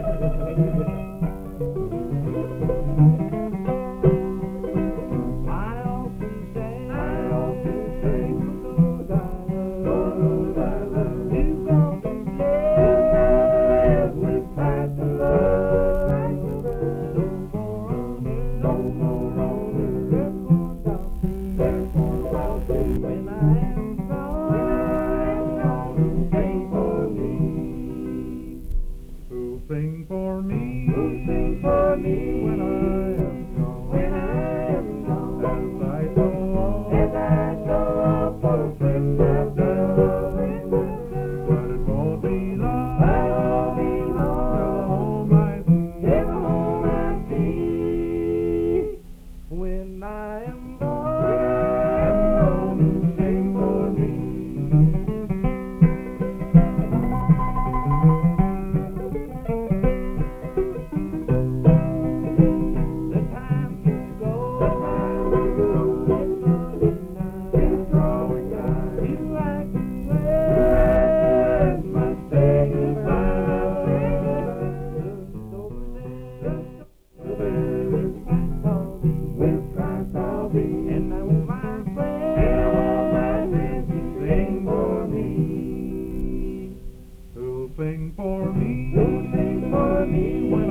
Sing for me, sing for me when I am gone, when I am gone. as I go on, As I go off for Christmas, but it won't be long, I'll be till home, home I see, till home I see. When I am gone, sing for me. And I want my friends to sing for me. who'll sing for me, Who'll sing for me when